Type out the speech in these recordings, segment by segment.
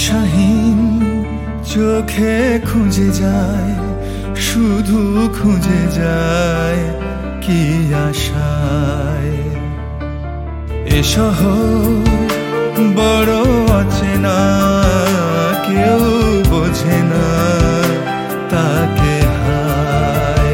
দিশাহীন চোখে খুঁজে যায়, শুধু খুঁজে যায় কি আশায়। এ শহর বড় অচেনা, কেউ বোঝে না তাকে হায়।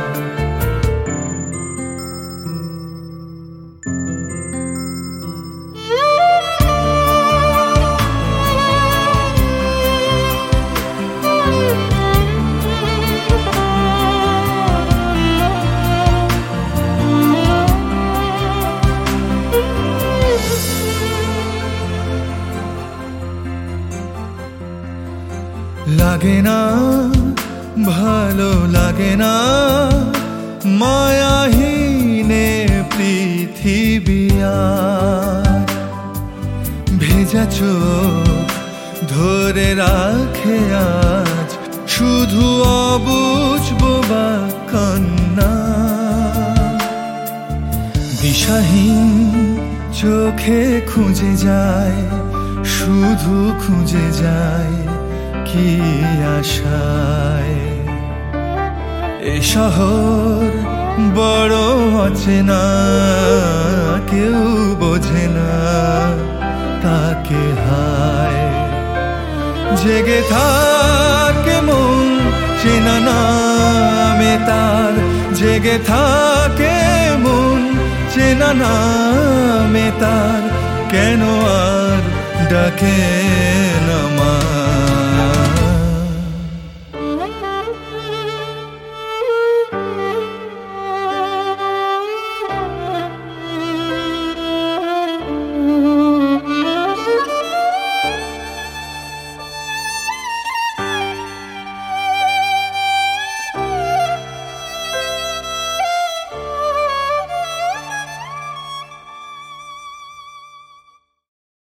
লাগে না ভালো লাগে না মায়াহীনে পৃথিবী আর। ভেজা চোখ ধরে রাখে আজ শুধু অবুঝ বোবা কান্না। দিশাহীন চোখে খুঁজে যায়, শুধু খুঁজে যায় কি আশায়। এ শহর বড় অচেনা, কেউ বোঝে না তাকে হায়। জেগে থাকে মন চেনা নামে তার, জেগে থাকে মন চেনা নামে তার, কেন আর ডাকে না মা।